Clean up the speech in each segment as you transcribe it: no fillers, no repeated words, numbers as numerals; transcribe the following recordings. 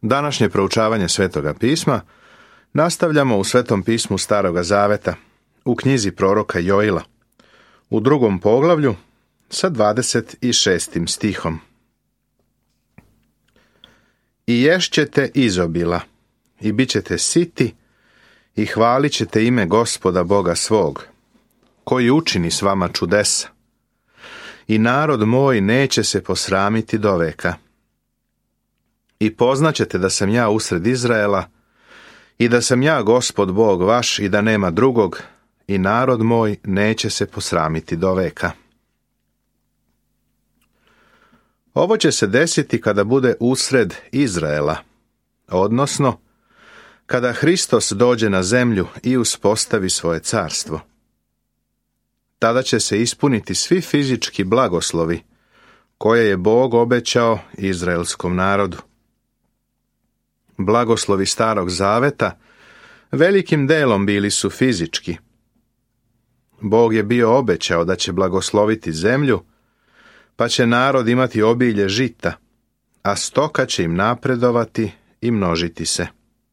Današnje proučavanje Svetoga pisma nastavljamo u Svetom pismu Staroga Zaveta, u knjizi proroka Joila, u 2. poglavlju sa 26. stihom. I ješćete izobila, i bit ćete siti, i hvalit ćete ime Gospoda Boga svog, koji učini s vama čudesa. I narod moj neće se posramiti doveka. I poznaćete da sam ja usred Izraela, i da sam ja Gospod Bog vaš, i da nema drugog, i narod moj neće se posramiti doveka. Ovo će se desiti kada bude usred Izraela, odnosno kada Hristos dođe na zemlju i uspostavi svoje carstvo. Tada će se ispuniti svi fizički blagoslovi koje je Bog obećao izraelskom narodu. Blagoslovi Starog Zaveta velikim delom bili su fizički. Bog je bio obećao da će blagosloviti zemlju, pa će narod imati obilje žita, a stoka će im napredovati i množiti se.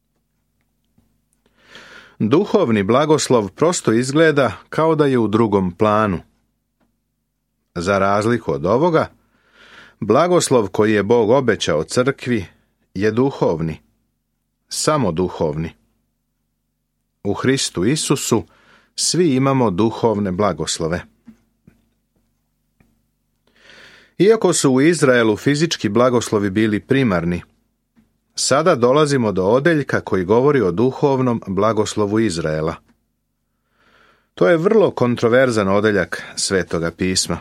Duhovni blagoslov prosto izgleda kao da je u drugom planu. Za razliku od ovoga, blagoslov koji je Bog obećao crkvi je duhovni, samo duhovni. U Hristu Isusu svi imamo duhovne blagoslove. Iako su u Izraelu fizički blagoslovi bili primarni, sada dolazimo do odeljka koji govori o duhovnom blagoslovu Izraela. To je vrlo kontroverzan odeljak Svetoga pisma.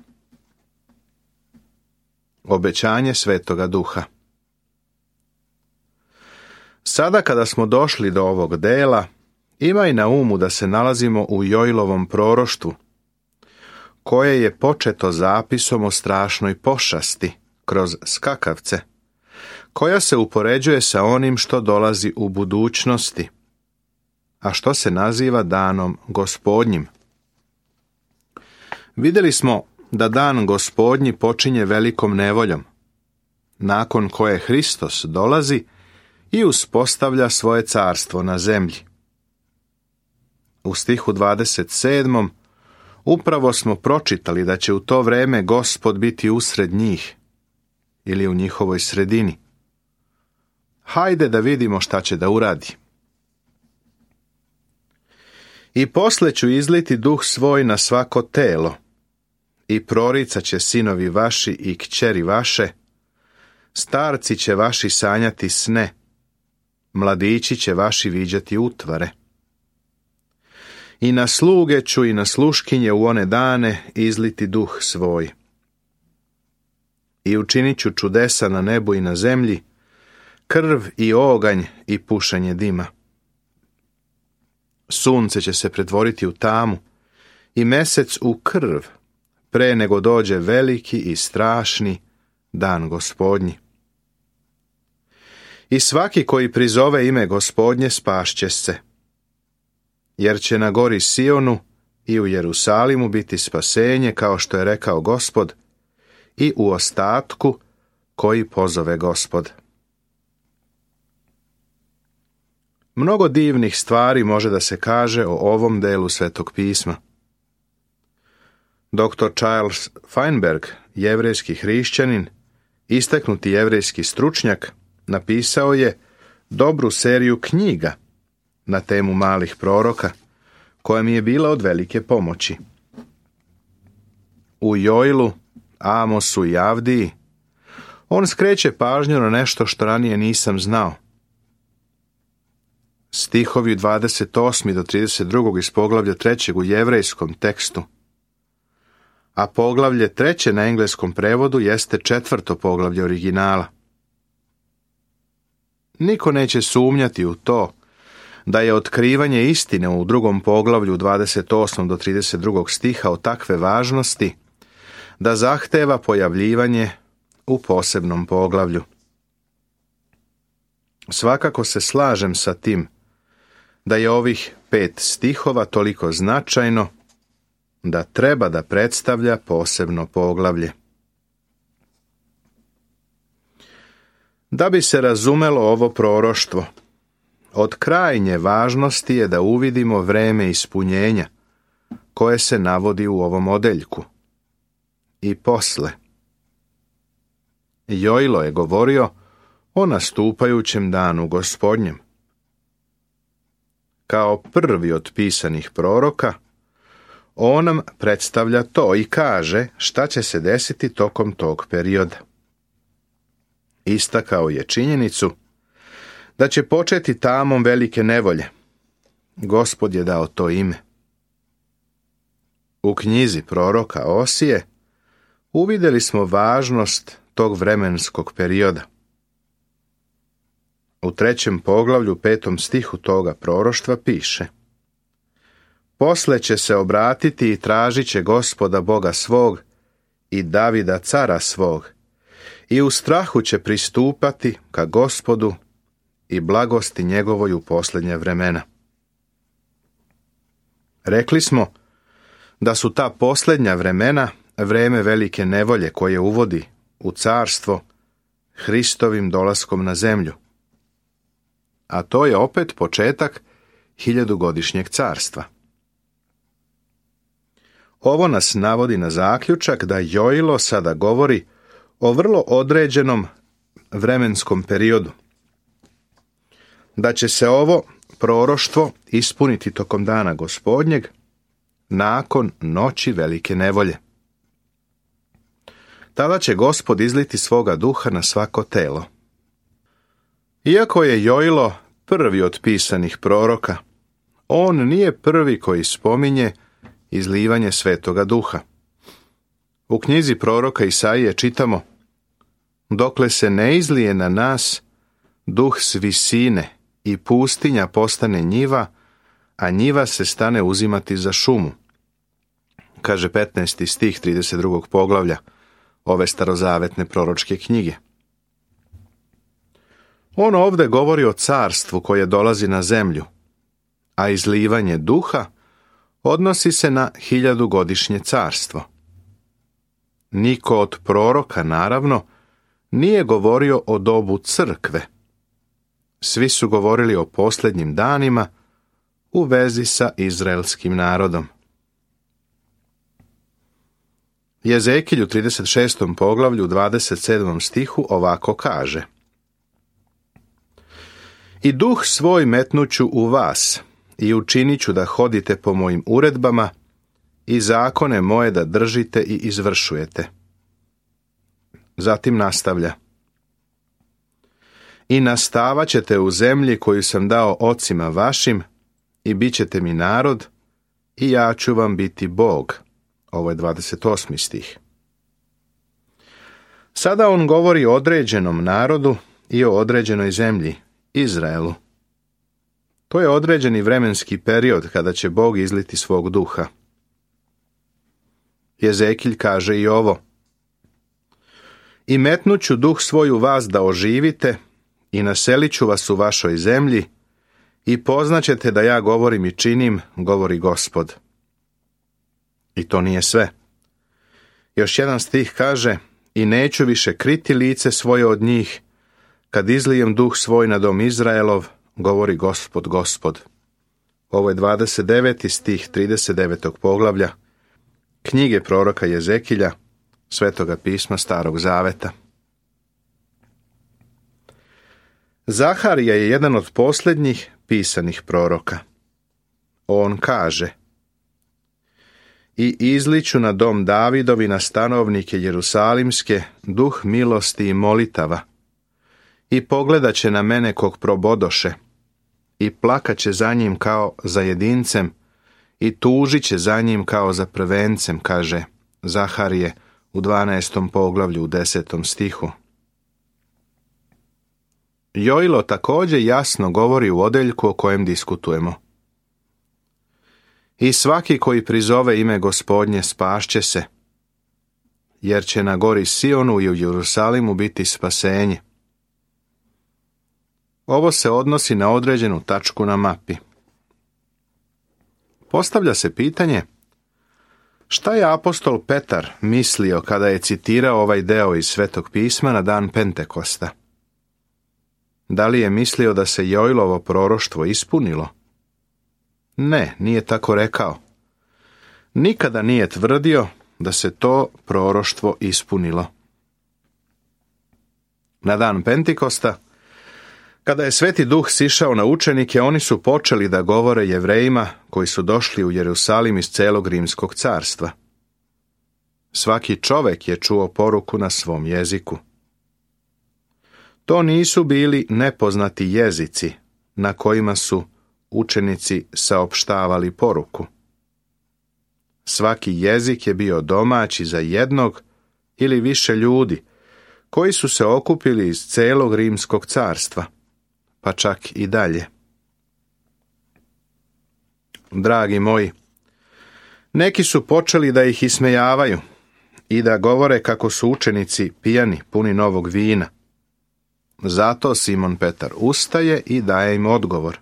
Obećanje Svetoga Duha. Sada kada smo došli do ovog dela, imaj na umu da se nalazimo u Joilovom proroštvu, koje je početo zapisom o strašnoj pošasti kroz skakavce, koja se upoređuje sa onim što dolazi u budućnosti, a što se naziva danom Gospodnjim. Vidjeli smo da dan Gospodnji počinje velikom nevoljom, nakon koje Hristos dolazi i uspostavlja svoje carstvo na zemlji. U stihu 27. upravo smo pročitali da će u to vreme Gospod biti usred njih ili u njihovoj sredini. Hajde da vidimo šta će da uradi. I posle ću izliti duh svoj na svako telo, i proricat će sinovi vaši i kćeri vaše, starci će vaši sanjati sne, mladići će vaši viđati utvare. I na sluge ću i na sluškinje u one dane izliti duh svoj. I učinit ću čudesa na nebu i na zemlji, krv i oganj i pušanje dima. Sunce će se pretvoriti u tamu i mesec u krv, pre nego dođe veliki i strašni dan Gospodnji. I svaki koji prizove ime Gospodnje spašće se, jer će na gori Sionu i u Jerusalimu biti spasenje, kao što je rekao Gospod, i u ostatku koji pozove Gospod. Mnogo divnih stvari može da se kaže o ovom delu Svetog pisma. Dr. Charles Feinberg, jevrejski hrišćanin, istaknuti jevrejski stručnjak, napisao je dobru seriju knjiga na temu malih proroka, koja mi je bila od velike pomoći. U Joilu, Amosu i Avdiji on skreće pažnju na nešto što ranije nisam znao. Stihovi 28. do 32. iz poglavlja 3. u jevrejskom tekstu, a poglavlje 3. na engleskom prevodu jeste 4. poglavlje originala. Niko neće sumnjati u to da je otkrivanje istine u 2. poglavlju 28. do 32. stiha od takve važnosti da zahteva pojavljivanje u posebnom poglavlju. Svakako se slažem sa tim da je ovih 5 stihova toliko značajno da treba da predstavlja posebno poglavlje. Da bi se razumelo ovo proroštvo, od krajnje važnosti je da uvidimo vreme ispunjenja koje se navodi u ovom odeljku. I posle. Joilo je govorio o nastupajućem danu Gospodnjem. Kao prvi od pisanih proroka, on nam predstavlja to i kaže šta će se desiti tokom tog perioda. Istakao je činjenicu da će početi tamom velike nevolje. Gospod je dao to ime. U knjizi proroka Osije uvidjeli smo važnost tog vremenskog perioda. U 3. poglavlju 5. stihu toga proroštva piše: Posle će se obratiti i tražit će Gospoda Boga svog i Davida cara svog i u strahu će pristupati ka Gospodu i blagosti njegovoj u posljednja vremena. Rekli smo da su ta posljednja vremena vreme velike nevolje koje uvodi u carstvo Hristovim dolaskom na zemlju. A to je opet početak 1000-godišnjeg carstva. Ovo nas navodi na zaključak da Joilo sada govori o vrlo određenom vremenskom periodu. Da će se ovo proroštvo ispuniti tokom dana Gospodnjeg, nakon noći velike nevolje. Tada će Gospod izliti svoga duha na svako telo. Iako je Joilo prvi od pisanih proroka, on nije prvi koji spominje izlivanje svetoga duha. U knjizi proroka Isaije čitamo: Dokle se ne izlije na nas duh s visine i pustinja postane njiva, a njiva se stane uzimati za šumu. Kaže 15. stih 32. poglavlja ove starozavetne proročke knjige. On ovdje govori o carstvu koje dolazi na zemlju, a izlivanje duha odnosi se na 1000-godišnje carstvo. Niko od proroka, naravno, nije govorio o dobu crkve. Svi su govorili o posljednjim danima u vezi sa izraelskim narodom. Jezekilj u 36. poglavlju 27. stihu ovako kaže: I duh svoj metnuću u vas i učinit ću da hodite po mojim uredbama i zakone moje da držite i izvršujete. Zatim nastavlja: I nastavat ćete u zemlji koju sam dao ocima vašim i bit ćete mi narod i ja ću vam biti Bog. Ovo je 28. stih. Sada on govori o određenom narodu i o određenoj zemlji, Izraelu. To je određeni vremenski period kada će Bog izliti svog duha. Jezekilj kaže i ovo: I metnut ću duh svoj u vas da oživite i naselit ću vas u vašoj zemlji i poznaćete da ja govorim i činim, govori Gospod. I to nije sve. Još jedan stih kaže: I neću više kriti lice svoje od njih, kad izlijem duh svoj na dom Izraelov, govori Gospod, Gospod. Ovo je 29. stih 39. poglavlja knjige proroka Jezekilja, Svetoga pisma Starog Zaveta. Zaharija je jedan od posljednjih pisanih proroka. On kaže: I izliću na dom Davidovi, na stanovnike Jerusalimske, duh milosti i molitava. I pogledat će na mene kog probodoše, i plakat će za njim kao za jedincem, i tužit će za njim kao za prvencem, kaže Zaharije u 12. poglavlju u 10. stihu. Joilo također jasno govori u odeljku o kojem diskutujemo. I svaki koji prizove ime Gospodnje spašće se, jer će na gori Sionu i u Jerusalimu biti spasenje. Ovo se odnosi na određenu tačku na mapi. Postavlja se pitanje: šta je apostol Petar mislio kada je citirao ovaj deo iz Svetog pisma na dan Pentekosta? Da li je mislio da se Joilovo proroštvo ispunilo? Ne, nije tako rekao. Nikada nije tvrdio da se to proroštvo ispunilo. Na dan Pentikosta, kada je Sveti Duh sišao na učenike, oni su počeli da govore Jevrejima koji su došli u Jerusalim iz celog Rimskog carstva. Svaki čovek je čuo poruku na svom jeziku. To nisu bili nepoznati jezici na kojima su učenici saopštavali poruku. Svaki jezik je bio domaći za jednog ili više ljudi koji su se okupili iz celog Rimskog carstva, pa čak i dalje. Dragi moji, neki su počeli da ih ismejavaju i da govore kako su učenici pijani, puni novog vina. Zato Simon Petar ustaje i daje im odgovor.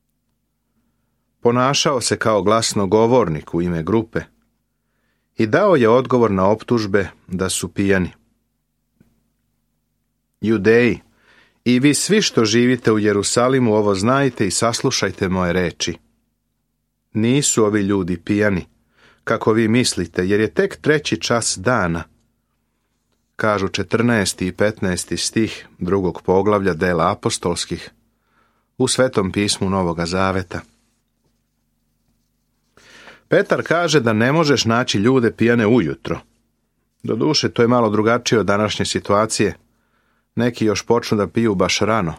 Ponašao se kao glasnogovornik u ime grupe i dao je odgovor na optužbe da su pijani. Judeji, i vi svi što živite u Jerusalimu ovo znajte i saslušajte moje reči. Nisu ovi ljudi pijani, kako vi mislite, jer je tek 3. čas dana. Kažu 14. i 15. stih 2. poglavlja Dela apostolskih u Svetom pismu Novoga Zaveta. Petar kaže da ne možeš naći ljude pijane ujutro. Doduše, to je malo drugačije od današnje situacije. Neki još počnu da piju baš rano.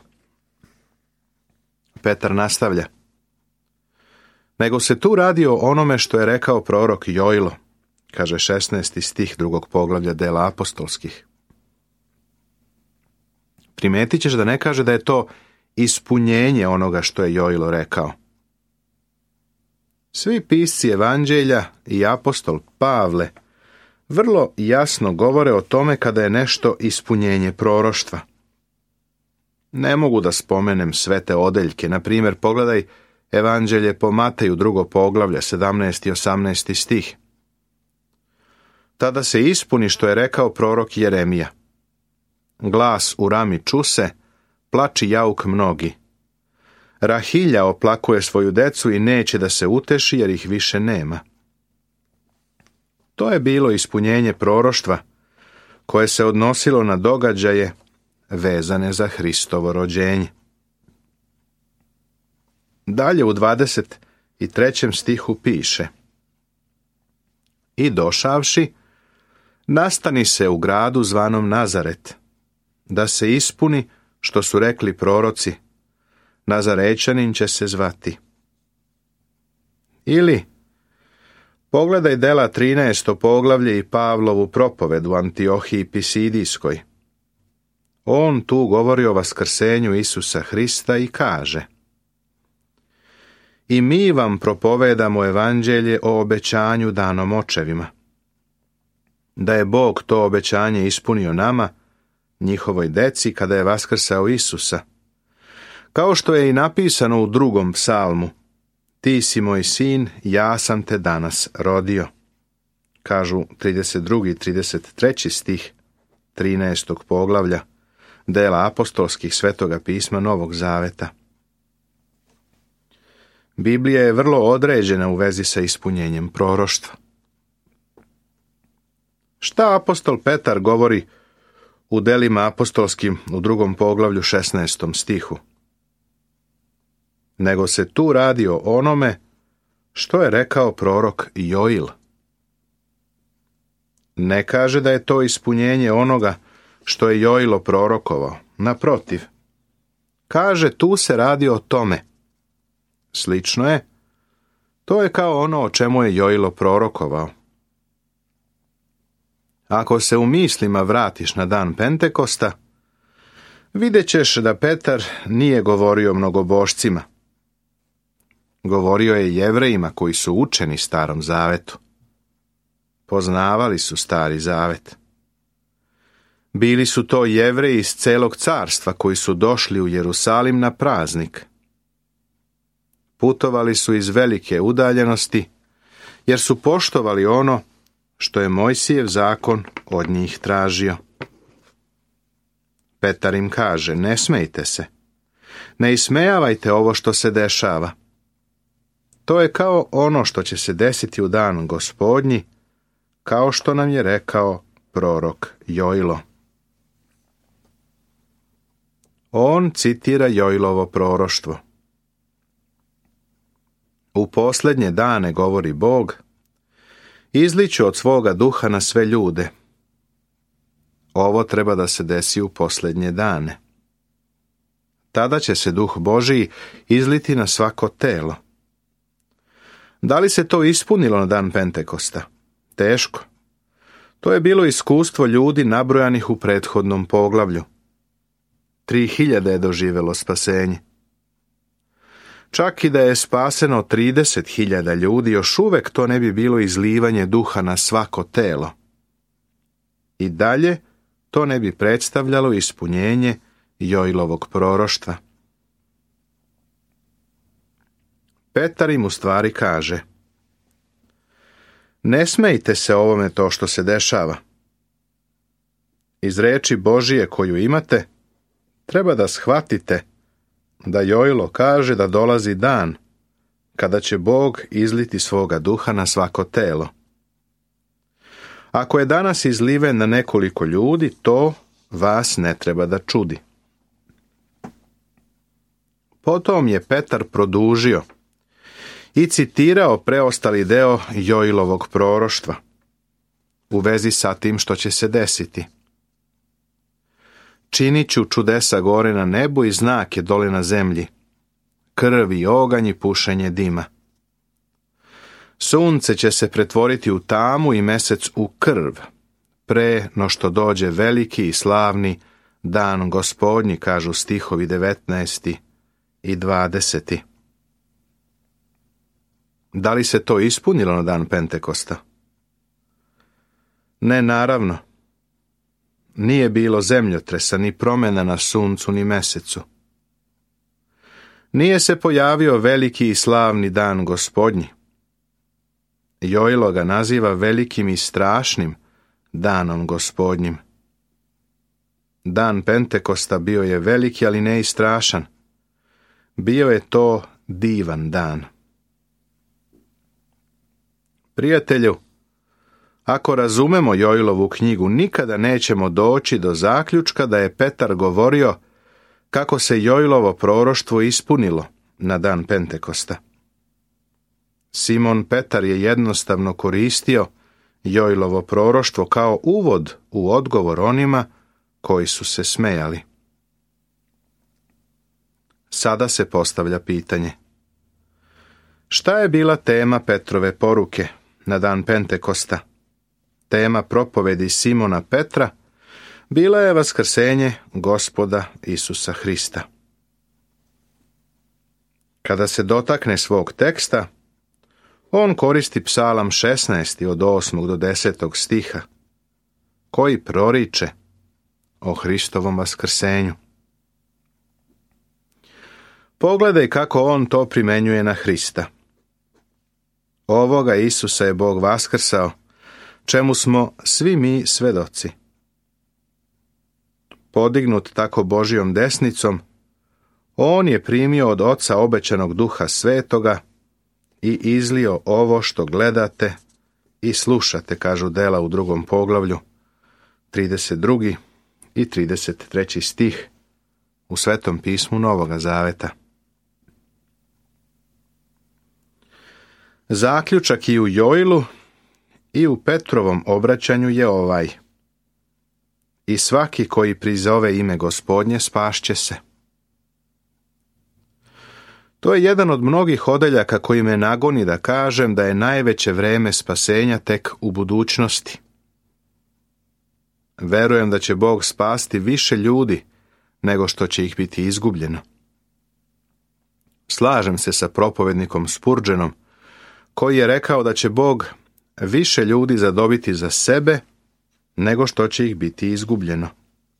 Petar nastavlja. Nego se tu radi o onome što je rekao prorok Joilo, kaže 16. stih 2. poglavlja Dela apostolskih. Primetit ćeš da ne kaže da je to ispunjenje onoga što je Joilo rekao. Svi pisci evanđelja i apostol Pavle vrlo jasno govore o tome kada je nešto ispunjenje proroštva. Ne mogu da spomenem sve te odeljke, na primjer pogledaj evanđelje po Mateju 2. poglavlje 17. i 18. stih. Tada se ispuni što je rekao prorok Jeremija. Glas u rami čuse, plači jauk mnogi. Rahilja oplakuje svoju decu i neće da se uteši jer ih više nema. To je bilo ispunjenje proroštva koje se odnosilo na događaje vezane za Hristovo rođenje. Dalje u 23. stihu piše: I došavši, nastani se u gradu zvanom Nazaret, da se ispuni što su rekli proroci, Nazarećanin će se zvati. Ili, pogledaj Dela 13. poglavlje i Pavlovu propoved u Antiohiji Pisidijskoj. On tu govori o vaskrsenju Isusa Hrista i kaže: I mi vam propovedamo evanđelje o obećanju danom očevima. Da je Bog to obećanje ispunio nama, njihovoj deci, kada je vaskrsao Isusa. Kao što je i napisano u 2. psalmu: Ti si moj sin, ja sam te danas rodio. Kažu 32. i 33. stih 13. poglavlja Dela apostolskih Svetoga pisma Novog Zaveta. Biblija je vrlo određena u vezi sa ispunjenjem proroštva. Šta apostol Petar govori u Delima apostolskim u 2. poglavlju 16. stihu? Nego se tu radi o onome što je rekao prorok Joil. Ne kaže da je to ispunjenje onoga što je Joilo prorokovao. Naprotiv, kaže tu se radi o tome. Slično je, to je kao ono o čemu je Joilo prorokovao. Ako se u mislima vratiš na dan Pentekosta, vidjet ćeš da Petar nije govorio mnogobošcima. Govorio je Jevrejima koji su učeni Starom Zavetu. Poznavali su Stari Zavet. Bili su to Jevreji iz celog carstva koji su došli u Jerusalim na praznik. Putovali su iz velike udaljenosti, jer su poštovali ono što je Mojsijev zakon od njih tražio. Petar im kaže: ne smejte se, Ne ismejavajte ovo što se dešava. To je kao ono što će se desiti u dan Gospodnji, kao što nam je rekao prorok Jojlo. On citira Jojlovo proroštvo. U posljednje dane, govori Bog, izliću od svoga duha na sve ljude. Ovo treba da se desi u posljednje dane. Tada će se duh Božiji izliti na svako telo. Da li se to ispunilo na dan Pentekosta? Teško. To je bilo iskustvo ljudi nabrojanih u prethodnom poglavlju. 3000 je doživjelo spasenje. Čak i da je spaseno 30.000 ljudi, još uvek to ne bi bilo izlivanje duha na svako telo. I dalje to ne bi predstavljalo ispunjenje Jojlovog proroštva. Petar im u stvari kaže: ne smejte se ovome to što se dešava. Iz reči Božije koju imate, treba da shvatite da Jojlo kaže da dolazi dan kada će Bog izliti svoga duha na svako telo. Ako je danas izliven na nekoliko ljudi, to vas ne treba da čudi. Potom je Petar produžio i citirao preostali deo Jojlovog proroštva u vezi sa tim što će se desiti. Činit ću čudesa gore na nebu i znake dole na zemlji, krv i oganj i pušenje dima. Sunce će se pretvoriti u tamu i mesec u krv, pre no što dođe veliki i slavni dan Gospodnji, kažu stihovi 19. i 20. Da li se to ispunilo na dan Pentekosta? Ne, naravno. Nije bilo zemljotresa, ni promjena na suncu, ni mesecu. Nije se pojavio veliki i slavni dan Gospodnji. Jojlo ga naziva velikim i strašnim danom Gospodnjim. Dan Pentekosta bio je veliki, ali ne i strašan. Bio je to divan dan. Prijatelju, ako razumemo Jojlovu knjigu, nikada nećemo doći do zaključka da je Petar govorio kako se Jojlovo proroštvo ispunilo na dan Pentekosta. Simon Petar je jednostavno koristio Jojlovo proroštvo kao uvod u odgovor onima koji su se smejali. Sada se postavlja pitanje: šta je bila tema Petrove poruke na dan Pentekosta? Tema propovedi Simona Petra bila je vaskrsenje Gospoda Isusa Hrista. Kada se dotakne svog teksta, on koristi Psalam 16. od 8. do 10. stiha, koji proriče o Hristovom vaskrsenju. Pogledaj kako on to primenjuje na Hrista. Ovoga Isusa je Bog vaskrsao, čemu smo svi mi svedoci. Podignut tako Božjom desnicom, on je primio od Oca obećanog Duha Svetoga i izlio ovo što gledate i slušate, kažu dela u 2. poglavlju, 32. i 33. stih u Svetom pismu Novoga Zaveta. Zaključak i u Jojlu i u Petrovom obraćanju je ovaj: i svaki koji prizove ime Gospodnje spašće se. To je jedan od mnogih odeljaka koji me nagoni da kažem da je najveće vreme spasenja tek u budućnosti. Verujem da će Bog spasti više ljudi nego što će ih biti izgubljeno. Slažem se sa propovednikom Spurgeonom, koji je rekao da će Bog više ljudi zadobiti za sebe nego što će ih biti izgubljeno.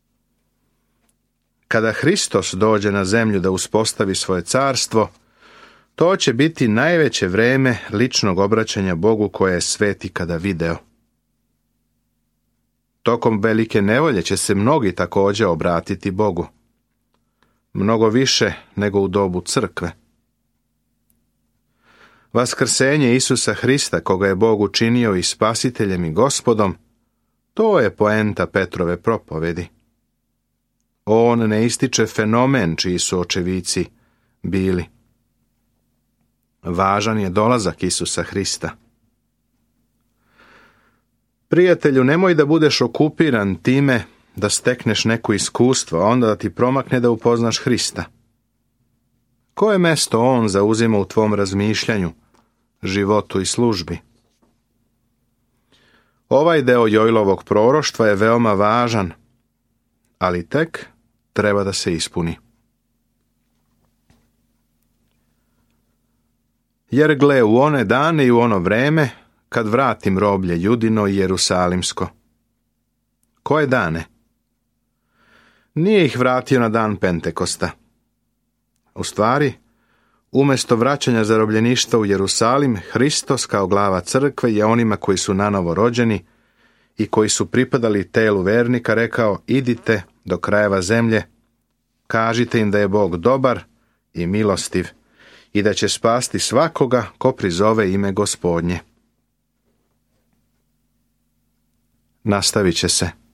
Kada Hristos dođe na zemlju da uspostavi svoje carstvo, to će biti najveće vreme ličnog obraćanja Bogu koje je svet ikada video. Tokom velike nevolje će se mnogi također obratiti Bogu. mnogo više nego u dobu crkve. Vaskrsenje Isusa Hrista, koga je Bog učinio i spasiteljem i gospodom, to je poenta Petrove propovedi. On ne ističe fenomen čiji su očevici bili. Važan je dolazak Isusa Hrista. Prijatelju, nemoj da budeš okupiran time da stekneš neko iskustvo, a onda da ti promakne da upoznaš Hrista. Koje mesto on zauzima u tvom razmišljanju, životu i službi? Ovaj deo Joelovog proroštva je veoma važan, ali tek treba da se ispuni. Jer gle, u one dane i u ono vreme, kad vratim roblje Judino i Jerusalimsko. Koje dane? Nije ih vratio na dan Pentekosta. U stvari, umjesto vraćanja zarobljeništva u Jerusalim, Hristos kao glava crkve je onima koji su nanovo rođeni i koji su pripadali telu vernika rekao: idite do krajeva zemlje, kažite im da je Bog dobar i milostiv i da će spasti svakoga ko prizove ime Gospodnje. Nastavit će se.